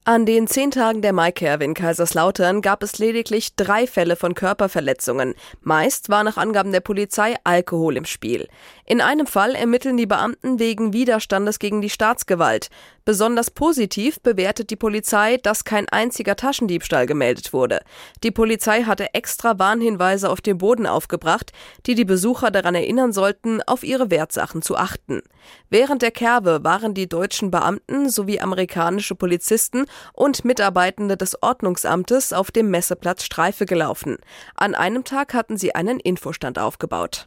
An den 10 Tagen der MyCare in Kaiserslautern gab es lediglich 3 Fälle von Körperverletzungen. Meist war nach Angaben der Polizei Alkohol im Spiel. In einem Fall ermitteln die Beamten wegen Widerstandes gegen die Staatsgewalt. Besonders positiv bewertet die Polizei, dass kein einziger Taschendiebstahl gemeldet wurde. Die Polizei hatte extra Warnhinweise auf dem Boden aufgebracht, die Besucher daran erinnern sollten, auf ihre Wertsachen zu achten. Während der Kerbe waren die deutschen Beamten sowie amerikanische Polizisten und Mitarbeitende des Ordnungsamtes auf dem Messeplatz Streife gelaufen. An einem Tag hatten sie einen Infostand aufgebaut.